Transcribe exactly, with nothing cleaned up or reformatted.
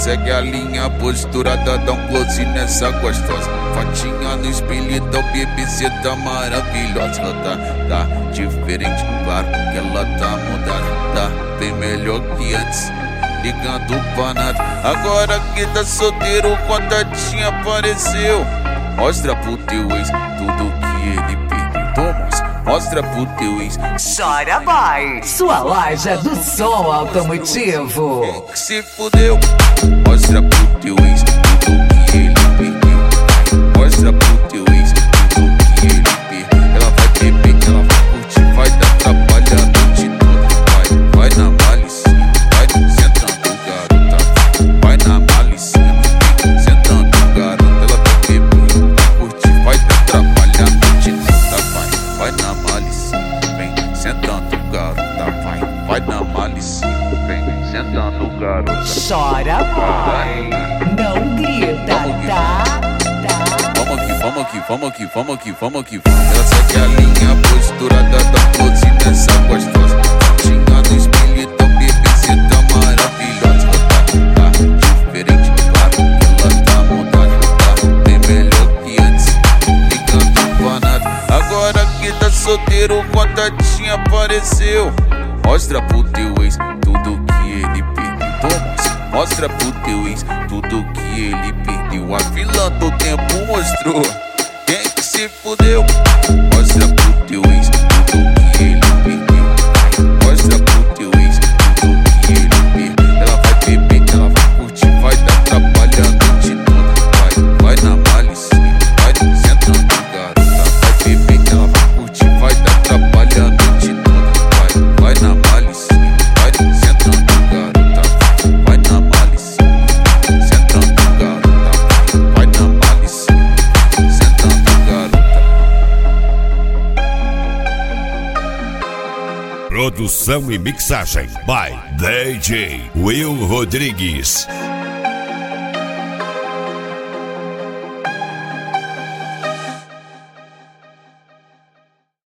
segue a linha posturada, dá um close nessa gostosa. Fotinha no espelho, então bebê, cê tá maravilhosa. Ela tá, tá diferente, claro que ela tá mudada. Tá bem melhor que antes, ligando pra nada. Agora que tá solteiro, contatinho apareceu. Mostra pro teu ex tudo que ele perdeu. Mostra, mostra pro teu ex. Chora Boy, sua loja do som automotivo. Quem que se fudeu? Mostra pro teu ex tudo que ele perdeu. Mostra pro teu ex tudo que ele perdeu. Ela vai beber, ela vai curtir, vai dar trabalho a noite toda. Vai, vai na malicinha, vai sentando garota. Vai na malicinha, vem sentando garota. Ela vai beber, vai curtir, vai dar trabalho a noite toda. Vai, vai na malicinha, vem sentando garota. Vai, vai na malicinha, vem sentando garota. Chora Boy, não grita, tá? Vamos aqui, vamos aqui, vamos aqui, vamos aqui, vamos aqui. Ela segue a linha posturada, dá close nessa gostosa. Fotinha no espelho, então bebê, cê tá maravilhosa. Ela tá, tá diferente, claro que ela tá mudada. Tá bem melhor que antes, ligando pra nada. Agora que tá solteiro, contatinho apareceu. Mostra pro teu ex tudo que ele perdeu. Mostra pro teu ex tudo que ele perdeu. A vilã do tempo mostrou. Quem que se fudeu? Mostra pro teu ex tudo que ele perdeu. Mostra pro teu ex tudo que ele perdeu. Ela vai beber, ela vai curtir, vai dar trabalho a noite toda. Vai, vai na malicinha, vai sentando garota. Vai beber, ela vai curtir, vai dar trabalho a noite toda. Vai, vai na malicinha, vai sentando garota. Vai na malicinha, sentando garota. Vai na malicinha, sentando garota. Produção e mixagem by D J Will Rodrigues.